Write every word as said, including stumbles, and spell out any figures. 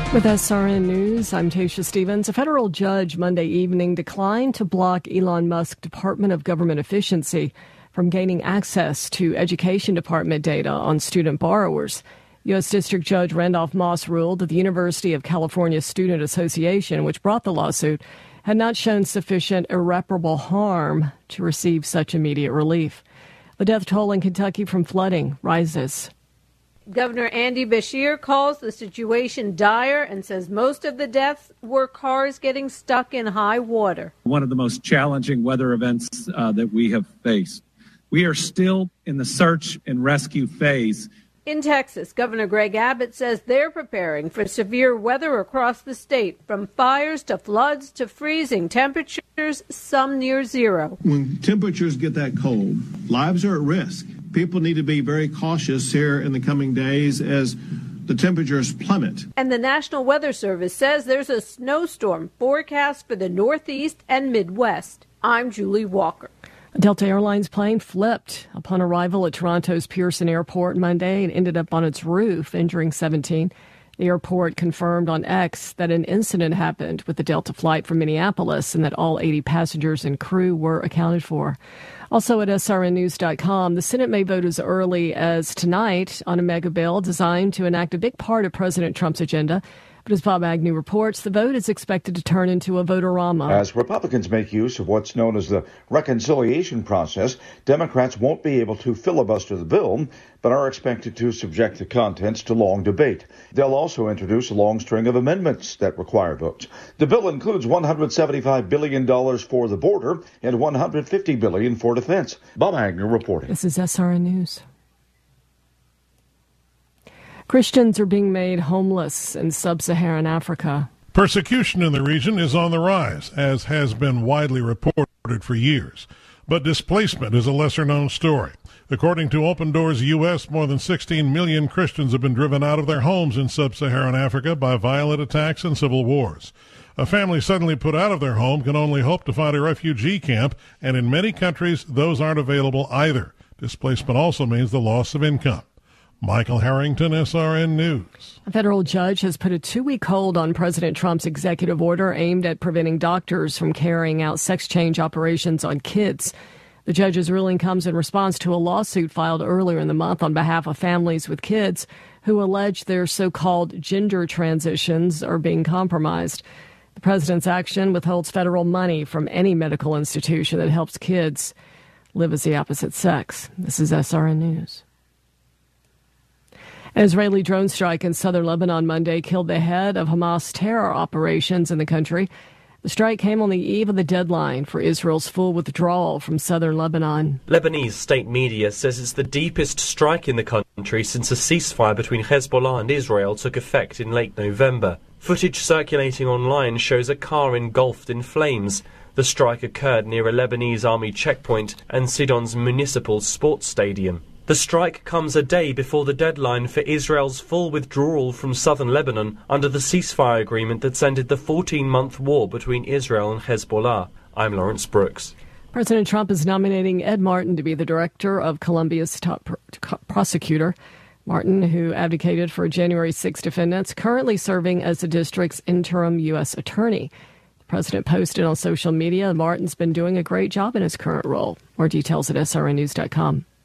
With S R N News, I'm Tasha Stevens. A federal judge Monday evening declined to block Elon Musk's Department of Government Efficiency from gaining access to Education Department data on student borrowers. U S. District Judge Randolph Moss ruled that the University of California Student Association, which brought the lawsuit, had not shown sufficient irreparable harm to receive such immediate relief. The death toll in Kentucky from flooding rises. Governor Andy Beshear calls the situation dire and says most of the deaths were cars getting stuck in high water. One of the most challenging weather events uh, that we have faced. We are still in the search and rescue phase. In Texas, Governor Greg Abbott says they're preparing for severe weather across the state, from fires to floods to freezing temperatures, some near zero. When temperatures get that cold, lives are at risk. People need to be very cautious here in the coming days as the temperatures plummet. And the National Weather Service says there's a snowstorm forecast for the Northeast and Midwest. I'm Julie Walker. A Delta Airlines plane flipped upon arrival at Toronto's Pearson Airport Monday and ended up on its roof, injuring seventeen. The airport confirmed on X that an incident happened with the Delta flight from Minneapolis and that all eighty passengers and crew were accounted for. Also at S R N news dot com, the Senate may vote as early as tonight on a mega bill designed to enact a big part of President Trump's agenda. But as Bob Agnew reports, the vote is expected to turn into a vote-a-rama. As Republicans make use of what's known as the reconciliation process, Democrats won't be able to filibuster the bill, but are expected to subject the contents to long debate. They'll also introduce a long string of amendments that require votes. The bill includes one hundred seventy-five billion dollars for the border and one hundred fifty billion dollars for defense. Bob Agnew reporting. This is S R N News. Christians are being made homeless in sub-Saharan Africa. Persecution in the region is on the rise, as has been widely reported for years. But displacement is a lesser-known story. According to Open Doors U S, more than sixteen million Christians have been driven out of their homes in sub-Saharan Africa by violent attacks and civil wars. A family suddenly put out of their home can only hope to find a refugee camp, and in many countries, those aren't available either. Displacement also means the loss of income. Michael Harrington, S R N News. A federal judge has put a two-week hold on President Trump's executive order aimed at preventing doctors from carrying out sex change operations on kids. The judge's ruling comes in response to a lawsuit filed earlier in the month on behalf of families with kids who allege their so-called gender transitions are being compromised. The president's action withholds federal money from any medical institution that helps kids live as the opposite sex. This is S R N News. An Israeli drone strike in southern Lebanon Monday killed the head of Hamas terror operations in the country. The strike came on the eve of the deadline for Israel's full withdrawal from southern Lebanon. Lebanese state media says it's the deepest strike in the country since a ceasefire between Hezbollah and Israel took effect in late November. Footage circulating online shows a car engulfed in flames. The strike occurred near a Lebanese army checkpoint and Sidon's municipal sports stadium. The strike comes a day before the deadline for Israel's full withdrawal from southern Lebanon under the ceasefire agreement that's ended the fourteen-month war between Israel and Hezbollah. I'm Lawrence Brooks. President Trump is nominating Ed Martin to be the director of Columbia's top pr- prosecutor. Martin, who advocated for January sixth defendants, currently serving as the district's interim U S attorney. The president posted on social media Martin's been doing a great job in his current role. More details at S R N news dot com.